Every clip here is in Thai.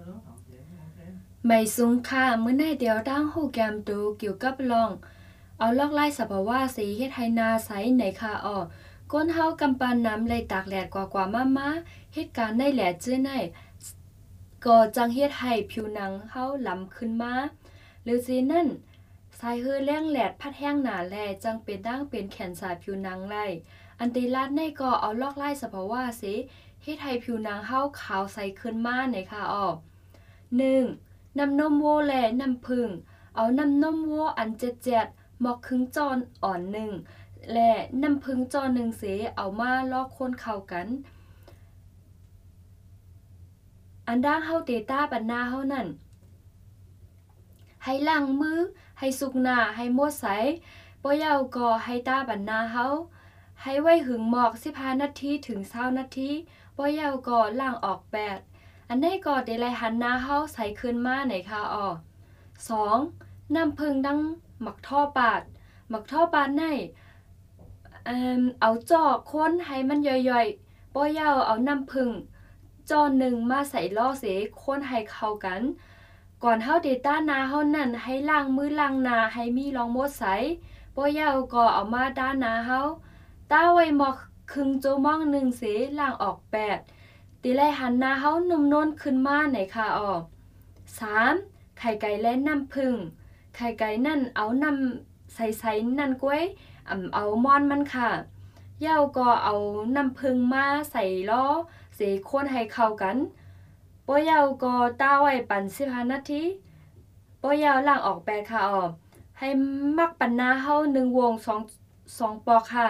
ไม่สูงค่าเมื่อในเดียวดังหูแกมดูเกี่ยวกับลองเอาลอกไล่สภาวะสีเฮ็ดให้นาใสในค่าก้นเฮากำปันน้ำเลยตากแดดกว่ามาเหตุการณ์ในแหลจื้อในก็จังเฮ็ดให้ผิวหนังเฮาล้ำขึ้นมาหรือสินั่นสายฮือแรงแหลดพัดแห้งหนาแลจังเป็นดั้งเป็นแขนสายผิวหนังไล่อันติลาดในก็เอาลอกไล่สภาวะสิเฮ็ดให้ผิวหนังเฮาขาวใสขึ้นมาในค่ะ1. น้ำนมวัวและน้ำผึ้งเอาน้ำนมวัวอันเจ็ดหมอกครึ่งจอนอ่อนหนึ่งและน้ำผึ้งจอนหนึ่งเสเอามาลอกคนเข้ากันอันด้างเฮาเตต้าปันนาเฮานั่นให้ล้างมือให้สุกหน้าให้หมดใสบ่ยาวก็ให้ต้าปันนาเฮาให้ไว้หึงหมอก15นาทีถึง20นาทีบ่ยาวก็ล้างออก8อันนี้ก็ได้ไล่หันหน้าเฮาใสขึ้นมาในค่ะ2. น้ำผึ้งดังหมักท่อปาดในเอาจอกค้นให้มันย่อยๆบ่ยาวเอาน้ำผึ้งจอหนึ่งมาใส่ล่อเสค้นให้เข้ากันก่อนเฮาเดต้านาเฮานั่นให้ล้างมือล้างหน้าให้มีรองมดใสบ่ยาวก็เอามาด้านหน้าเฮาต้าไว้หมอกครึ่งโจมองหนึ่งเสล้างออก8ติไลหันหน้าเฮานุ่มนวลขึ้นมาในค่ะ3. ไข่ไก่และน้ำผึ้งไข่ไก่นั่นเอาน้ำใสๆนั่นก้วยเอาม่อนมันค่ะยาวก็เอาน้ำผึ้งมาใส่ล้อเสคนให้เข้ากันบ่ยาวก็ต้าไว้ปั่น15นาทีบ่ยาวล้างออก8ค่ะให้มักปั่นหน้าเฮา1วง2ปอกค่ะ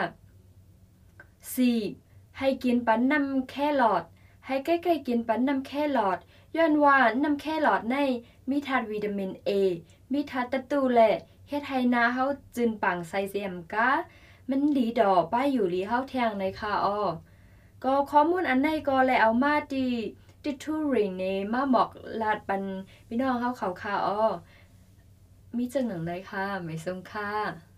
4. ให้กินปั่นน้ำแครอทให้ใกล้ๆกินปั่นน้ำแครอทย้อนว่าน้ำแครอทในมีธาตุวิตามิน A มีธาตุตะตูและเฮ็ดให้หน้าเฮาจืนปังใสเสียมกะมันดีดอกป้ายอยู่ลีเฮาแทงในค่ะก็ข้อมูลอันในก็เลยเอามาติทูริงเนมาหมอกลาดปันพี่น้องเฮาเขาค่ะมีจังหนังได้ค่ะไม่ทรงค่ะ